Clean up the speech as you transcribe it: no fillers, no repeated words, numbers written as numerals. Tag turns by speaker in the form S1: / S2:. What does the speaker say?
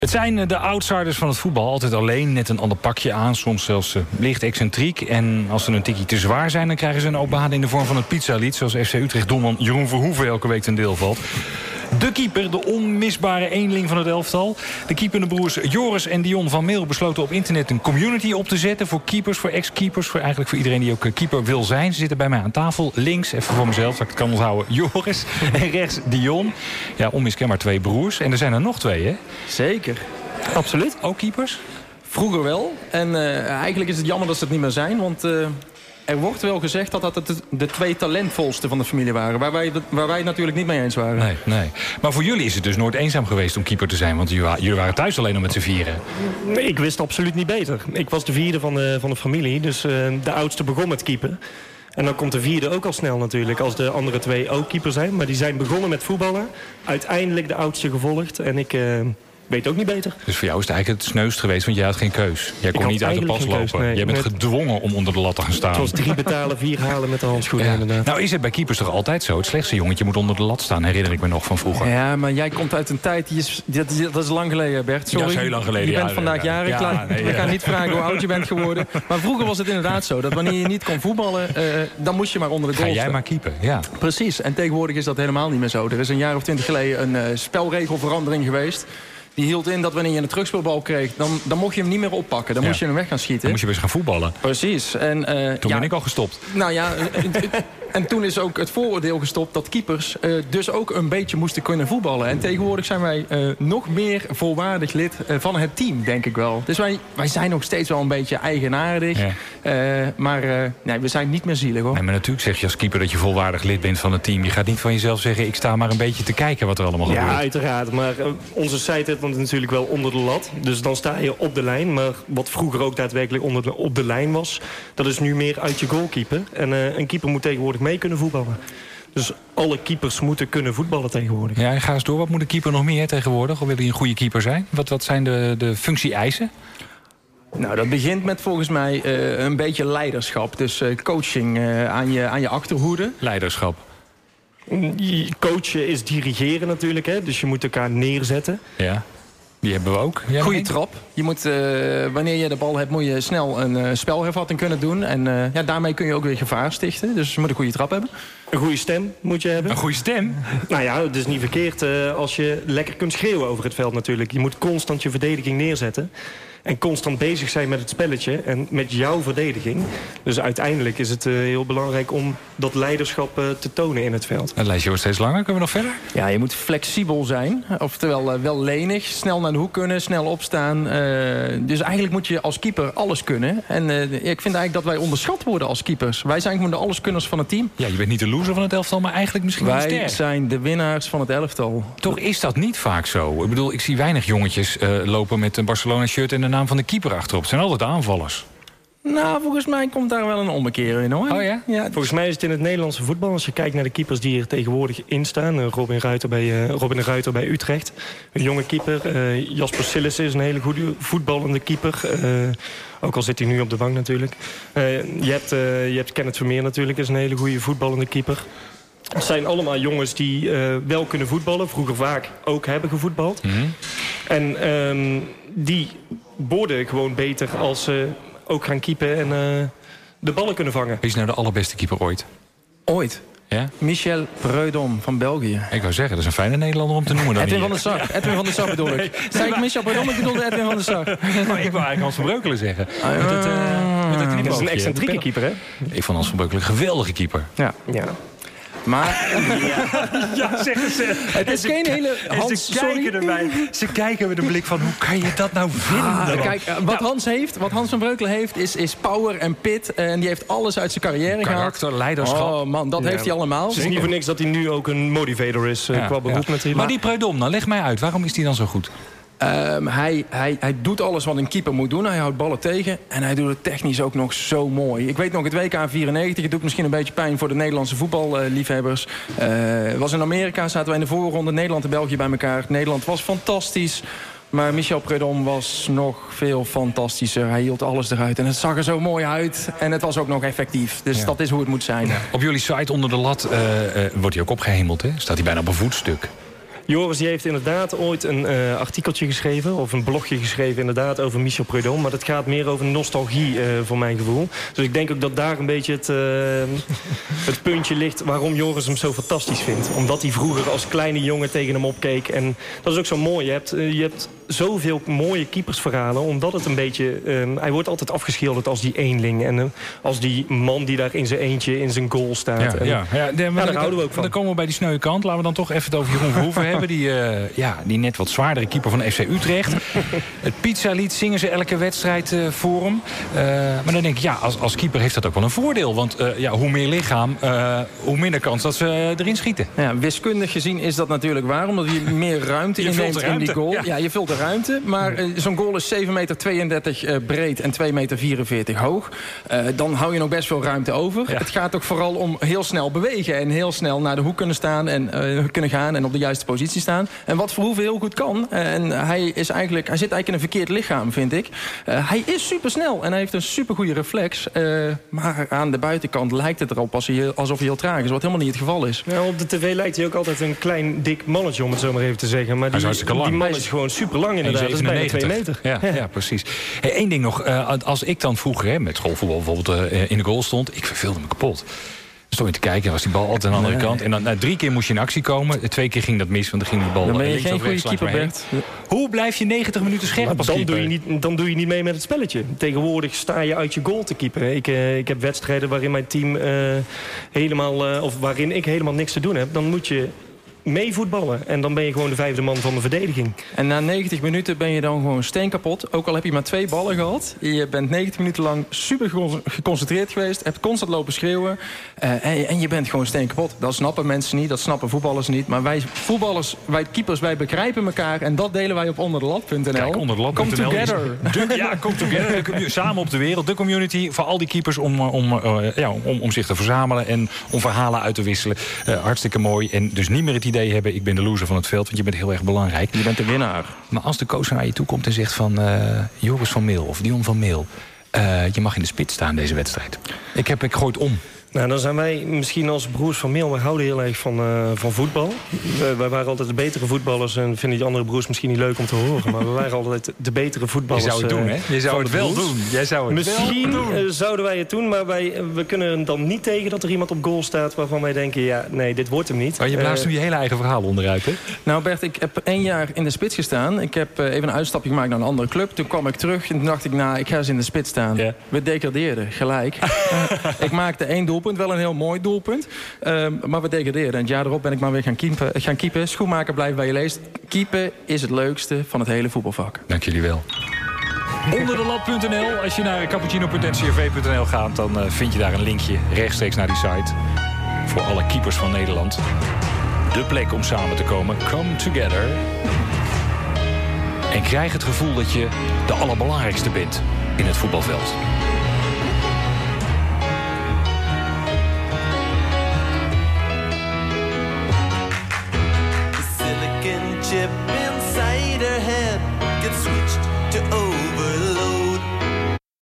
S1: Het zijn de outsiders van het voetbal. Altijd alleen, net een ander pakje aan. Soms zelfs licht excentriek. En als ze een tikkie te zwaar zijn, dan krijgen ze een openbade in de vorm van een pizzalied. Zoals FC Utrecht doelman Jeroen Verhoeven elke week ten deel valt. De keeper, de onmisbare eenling van het elftal. De keepende broers Joris en Dion van Meel besloten op internet een community op te zetten. Voor keepers, voor ex-keepers, eigenlijk voor iedereen die ook keeper wil zijn. Ze zitten bij mij aan tafel. Links, even voor mezelf, dat ik het kan onthouden, Joris. En rechts Dion. Ja, onmiskenbaar 2 broers. En er zijn er nog 2, hè?
S2: Zeker. Absoluut.
S1: Ook keepers?
S2: Vroeger wel. En eigenlijk is het jammer dat ze het niet meer zijn. Want er wordt wel gezegd dat dat de 2 talentvolste van de familie waren. Waar wij het natuurlijk niet mee eens waren.
S1: Nee. Maar voor jullie is het dus nooit eenzaam geweest om keeper te zijn. Want jullie waren thuis alleen om met z'n vieren.
S3: Nee, ik wist absoluut niet beter. Ik was de 4e van de familie. Dus de oudste begon met keeper. En dan komt de 4e ook al snel natuurlijk. Als de andere 2 ook keeper zijn. Maar die zijn begonnen met voetballen. Uiteindelijk de oudste gevolgd. En ik weet ook niet beter.
S1: Dus voor jou is het eigenlijk het sneust geweest, want jij had geen keus. Jij kon niet uit de pas lopen. Jij bent gedwongen om onder de lat te gaan staan.
S3: Het was 3 betalen, 4 halen met de handschoenen.
S1: Ja.
S3: Inderdaad.
S1: Nou is het bij keepers toch altijd zo? Het slechtste jongetje moet onder de lat staan, herinner ik me nog van vroeger.
S2: Ja, maar jij komt uit een tijd, dat is lang geleden, Bert. Sorry.
S1: Dat is heel lang geleden.
S2: Je bent vandaag jarig. We gaan niet vragen hoe oud je bent geworden. Maar vroeger was het inderdaad zo, dat wanneer je niet kon voetballen, dan moest je maar onder de goal staan.
S1: Ga jij maar keepen, ja.
S2: Precies, en tegenwoordig is dat helemaal niet meer zo. Er is een jaar of 20 geleden een spelregelverandering geweest. Die hield in dat wanneer je een terugspeelbal kreeg, dan mocht je hem niet meer oppakken. Dan moest je hem weg gaan schieten.
S1: Dan moest je best gaan voetballen.
S2: Precies. En,
S1: toen ben ik al gestopt.
S2: Nou ja, en toen is ook het vooroordeel gestopt dat keepers dus ook een beetje moesten kunnen voetballen. En tegenwoordig zijn wij nog meer volwaardig lid van het team, denk ik wel. Dus wij zijn nog steeds wel een beetje eigenaardig. Ja. Maar we zijn niet meer zielig, hoor.
S1: Nee, maar natuurlijk zeg je als keeper dat je volwaardig lid bent van het team. Je gaat niet van jezelf zeggen, ik sta maar een beetje te kijken wat er allemaal gebeurt.
S3: Ja, uiteraard. Maar onze site is natuurlijk wel onder de lat. Dus dan sta je op de lijn. Maar wat vroeger ook daadwerkelijk op de lijn was, dat is nu meer uit je goal keeper. En een keeper moet tegenwoordig mee kunnen voetballen. Dus alle keepers moeten kunnen voetballen tegenwoordig.
S1: Ja, ga eens door. Wat moet een keeper nog meer tegenwoordig? Of wil hij een goede keeper zijn? Wat zijn de functie-eisen?
S2: Nou, dat begint met volgens mij een beetje leiderschap. Dus coaching aan je achterhoede.
S3: Leiderschap. Coachen is dirigeren natuurlijk, hè? Dus je moet elkaar neerzetten.
S1: Ja, die hebben we ook.
S2: Goeie trap. Je moet, wanneer je de bal hebt, moet je snel een spelhervatting kunnen doen. En daarmee kun je ook weer gevaar stichten. Dus je moet een goede trap hebben.
S3: Een goede stem moet je hebben.
S1: Een goede stem?
S3: Nou ja, het is niet verkeerd als je lekker kunt schreeuwen over het veld natuurlijk. Je moet constant je verdediging neerzetten. En constant bezig zijn met het spelletje en met jouw verdediging. Dus uiteindelijk is het heel belangrijk om dat leiderschap te tonen in het veld.
S1: Het lijstje wordt steeds langer. Kunnen we nog verder?
S2: Ja, je moet flexibel zijn. Oftewel wel lenig. Snel naar de hoek kunnen, snel opstaan. Dus eigenlijk moet je als keeper alles kunnen. En ik vind eigenlijk dat wij onderschat worden als keepers. Wij zijn gewoon de alleskunners van het team.
S1: Ja, je bent niet de loser van het elftal, maar eigenlijk misschien wel sterk.
S2: Wij zijn de winnaars van het elftal.
S1: Toch is dat niet vaak zo. Ik bedoel, ik zie weinig jongetjes lopen met een Barcelona-shirt en de naam van de keeper achterop. Het zijn altijd aanvallers.
S2: Nou, volgens mij komt daar wel een ommekeer in, hoor.
S1: Oh ja?
S2: Ja.
S3: Volgens mij is het in het Nederlandse voetbal, als je kijkt naar de keepers die er tegenwoordig in staan. Robin de Ruiter bij Utrecht. Een jonge keeper. Jasper Sillissen is een hele goede voetballende keeper. Ook al zit hij nu op de bank natuurlijk. Je hebt Kenneth Vermeer natuurlijk, is een hele goede voetballende keeper. Het zijn allemaal jongens die wel kunnen voetballen. Vroeger vaak ook hebben gevoetbald. Mm-hmm. En die worden gewoon beter als ze ook gaan keepen en de ballen kunnen vangen.
S1: Wie is nou de allerbeste keeper ooit?
S2: Ooit?
S1: Ja?
S2: Michel Preud'homme van België.
S1: Ik wou zeggen, dat is een fijne Nederlander om te noemen. Dan
S2: Edwin van der Sar. Edwin van der Sar bedoel ik. Zei ik Michel Preud'homme, ik bedoelde Edwin van der Sar.
S1: Maar ik wou eigenlijk Hans van Breukelen zeggen.
S3: Dat is een excentrieke keeper, hè?
S1: Ik vond Hans van Breukelen een geweldige keeper.
S2: Ja.
S1: Maar ja, zeggen ze.
S2: Het is geen hele Hans.
S1: Ze kijken met een blik van hoe kan je dat nou vinden?
S2: Kijk, wat Hans van Breukelen heeft, is power en pit. En die heeft alles uit zijn carrière gehaald.
S1: Karakter, leiderschap.
S2: Oh man, dat heeft hij allemaal.
S3: Het is niet voor niks dat hij nu ook een motivator is qua beroep natuurlijk.
S1: Maar die Preud'homme, nou leg mij uit. Waarom is die dan zo goed?
S2: Hij doet alles wat een keeper moet doen. Hij houdt ballen tegen. En hij doet het technisch ook nog zo mooi. Ik weet nog, het WK 94. Het doet misschien een beetje pijn voor de Nederlandse voetballiefhebbers. Was in Amerika, zaten wij in de voorronde. Nederland en België bij elkaar. Nederland was fantastisch. Maar Michel Preud'homme was nog veel fantastischer. Hij hield alles eruit. En het zag er zo mooi uit. En het was ook nog effectief. Dus dat is hoe het moet zijn.
S1: Op jullie site onder de lat wordt hij ook opgehemeld, hè? Staat hij bijna op een voetstuk.
S3: Joris die heeft inderdaad ooit een artikeltje geschreven... of een blogje geschreven inderdaad over Michel Preud'homme. Maar dat gaat meer over nostalgie voor mijn gevoel. Dus ik denk ook dat daar een beetje het puntje ligt... waarom Joris hem zo fantastisch vindt. Omdat hij vroeger als kleine jongen tegen hem opkeek. En dat is ook zo mooi. Je hebt zoveel mooie keepersverhalen... omdat het een beetje... hij wordt altijd afgeschilderd als die eenling. En als die man die daar in zijn eentje in zijn goal staat. Daar houden we ook van.
S1: Dan komen we bij die sneuwe kant. Laten we dan toch even het over Jeroen Verhoeven hebben. Die net wat zwaardere keeper van FC Utrecht. Het pizzalied zingen ze elke wedstrijd voor hem. Maar dan denk ik, als keeper heeft dat ook wel een voordeel. Want hoe meer lichaam, hoe minder kans dat ze erin schieten.
S2: Ja, wiskundig gezien is dat natuurlijk waar. Omdat je meer ruimte inneemt in die goal. Ja, je vult de ruimte. Maar zo'n goal is 7,32 meter breed en 2,44 meter hoog. Dan hou je nog best veel ruimte over. Ja. Het gaat ook vooral om heel snel bewegen. En heel snel naar de hoek kunnen staan. En kunnen gaan en op de juiste positie staan. En wat Verhoeven heel goed kan. En hij zit eigenlijk in een verkeerd lichaam, vind ik. Hij is supersnel. En hij heeft een supergoeie reflex. Maar aan de buitenkant lijkt het erop alsof hij heel traag is. Wat helemaal niet het geval is.
S3: Ja, op de tv lijkt hij ook altijd een klein, dik mannetje, om het zo maar even te zeggen. Maar die man is gewoon super lang inderdaad. Dat is bijna 2 meter.
S1: Ja, precies. Eén ding nog. Als ik dan vroeger met schoolvoetbal bijvoorbeeld in de goal stond... ik verveelde me kapot. Stond je te kijken, was die bal altijd aan de andere kant. En dan 3 keer moest je in actie komen. 2 keer ging dat mis, want dan ging die bal...
S2: Dan ben je geen goede keeper, Bert.
S1: Hoe blijf je 90 minuten scherp als keeper?
S3: Dan doe je niet mee met het spelletje. Tegenwoordig sta je uit je goal te keeperen. Ik heb wedstrijden waarin mijn team waarin ik helemaal niks te doen heb. Dan moet je mee voetballen. En dan ben je gewoon de 5e man van de verdediging.
S2: En na 90 minuten ben je dan gewoon steenkapot. Ook al heb je maar 2 ballen gehad. Je bent 90 minuten lang super geconcentreerd geweest. Hebt constant lopen schreeuwen. En je bent gewoon steenkapot. Dat snappen mensen niet. Dat snappen voetballers niet. Maar wij voetballers, wij keepers, wij begrijpen elkaar. En dat delen wij op onderdelat.nl.
S1: Kijk, onderdelat.nl.
S2: Come together.
S1: Come together. Samen op de wereld. De community voor al die keepers om zich te verzamelen. En om verhalen uit te wisselen. Hartstikke mooi. En dus niet meer het idee hebben, ik ben de loser van het veld, want je bent heel erg belangrijk.
S2: Je bent de winnaar.
S1: Maar als de coach naar je toe komt en zegt van Joris van Meel of Dion van Meel, je mag in de spits staan deze wedstrijd. Ik gooi het om.
S3: Nou, dan zijn wij misschien als broers van Meel... we houden heel erg van voetbal. Wij waren altijd de betere voetballers... en vinden die andere broers misschien niet leuk om te horen... maar we waren altijd de betere voetballers.
S1: Je zou het doen, hè? Je zou het wel doen. Jij zou het
S3: misschien zouden wij het doen... maar we kunnen dan niet tegen dat er iemand op goal staat... waarvan wij denken, ja, nee, dit wordt hem niet.
S1: Maar je blaast nu je hele eigen verhaal onderuit, hè?
S2: Nou, Bert, ik heb 1 jaar in de spits gestaan. Ik heb even een uitstapje gemaakt naar een andere club. Toen kwam ik terug en toen dacht ik, ik ga eens in de spits staan. Yeah. We degradeerden, gelijk. Ik maakte 1 doelpunt, wel een heel mooi doelpunt. Maar we degradeerden. En het jaar erop ben ik maar weer gaan keepen. Schoenmaker, blijf bij je leest. Keepen is het leukste van het hele voetbalvak.
S1: Dank jullie wel. Onderdelat.nl. Als je naar cappuccino.ncrv.nl gaat... dan vind je daar een linkje rechtstreeks naar die site. Voor alle keepers van Nederland. De plek om samen te komen. Come together. En krijg het gevoel dat je de allerbelangrijkste bent in het voetbalveld.
S4: Chip inside her head gets switched to